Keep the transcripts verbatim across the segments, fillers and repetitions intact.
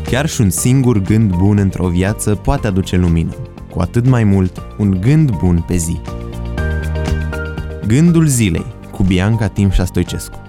Chiar și un singur gând bun într-o viață poate aduce lumină, cu atât mai mult un gând bun pe zi. Gândul zilei cu Bianca Timșa Stoicescu.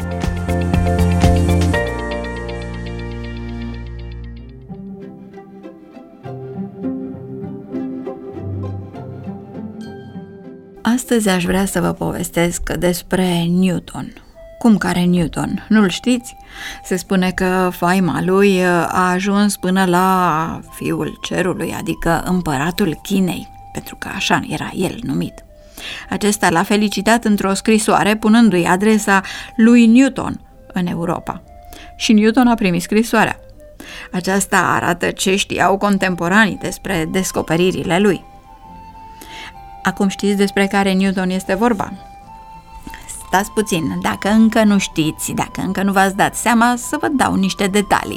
Astăzi aș vrea să vă povestesc despre Newton. Cum care Newton? Nu-l știți? Se spune că faima lui a ajuns până la fiul cerului, adică împăratul Chinei, pentru că așa era el numit. Acesta l-a felicitat într-o scrisoare punându-i adresa lui Newton în Europa. Și Newton a primit scrisoarea. Aceasta arată ce știau contemporanii despre descoperirile lui. Acum știți despre care Newton este vorba? Stați puțin, dacă încă nu știți, dacă încă nu v-ați dat seama, să vă dau niște detalii.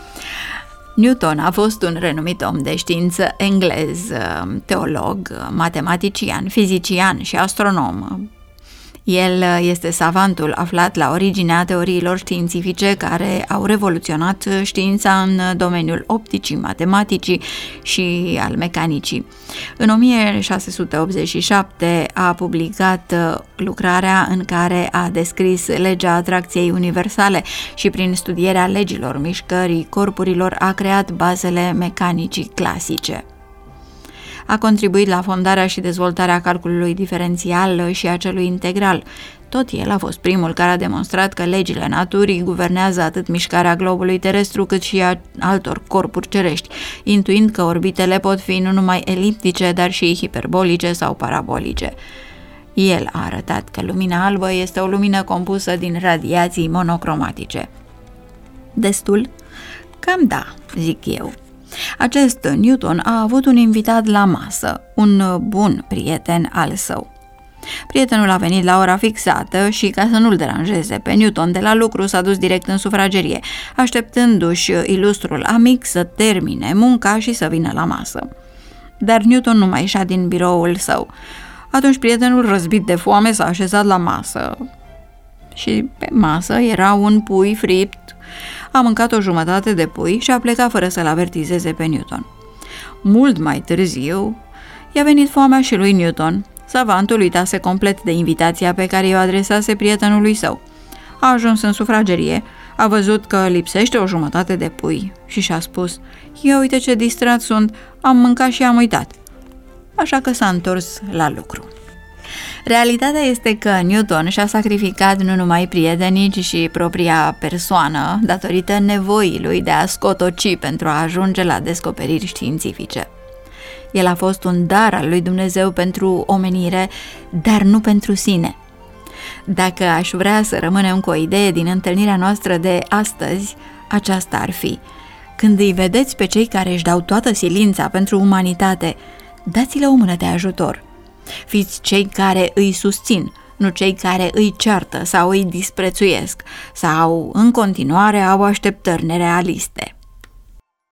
Newton a fost un renumit om de știință englez, teolog, matematician, fizician și astronom. El este savantul aflat la originea teoriilor științifice care au revoluționat știința în domeniul opticii, matematicii și al mecanicii. În o mie șase sute optzeci și șapte a publicat lucrarea în care a descris legea atracției universale și prin studierea legilor mișcării corpurilor a creat bazele mecanicii clasice. A contribuit la fondarea și dezvoltarea calculului diferențial și a celui integral. Tot el a fost primul care a demonstrat că legile naturii guvernează atât mișcarea globului terestru cât și a altor corpuri cerești, intuind că orbitele pot fi nu numai eliptice, dar și hiperbolice sau parabolice. El a arătat că lumina albă este o lumină compusă din radiații monocromatice. Destul? Cam da, zic eu. Acest Newton a avut un invitat la masă, un bun prieten al său. Prietenul a venit la ora fixată și, ca să nu-l deranjeze pe Newton de la lucru, s-a dus direct în sufragerie, așteptându-și ilustrul amic să termine munca și să vină la masă. Dar Newton nu mai ieșea din biroul său. Atunci prietenul, răzbit de foame, s-a așezat la masă. Și pe masă era un pui fript. A mâncat o jumătate de pui și a plecat fără să-l avertizeze pe Newton. Mult mai târziu i-a venit foamea și lui Newton. Savantul uitase complet de invitația pe care i-o adresase prietenului său. A ajuns în sufragerie, a văzut că lipsește o jumătate de pui și și-a spus: "Ia uite ce distrat sunt, am mâncat și am uitat." Așa că s-a întors la lucru. Realitatea este că Newton și-a sacrificat nu numai prietenii, ci și propria persoană, datorită nevoii lui de a scotoci pentru a ajunge la descoperiri științifice. El a fost un dar al lui Dumnezeu pentru omenire, dar nu pentru sine. Dacă aș vrea să rămânem cu o idee din întâlnirea noastră de astăzi, aceasta ar fi: când îi vedeți pe cei care își dau toată silința pentru umanitate, dați-le o mână de ajutor. Fiți cei care îi susțin, nu cei care îi ceartă sau îi disprețuiesc sau în continuare au așteptări nerealiste.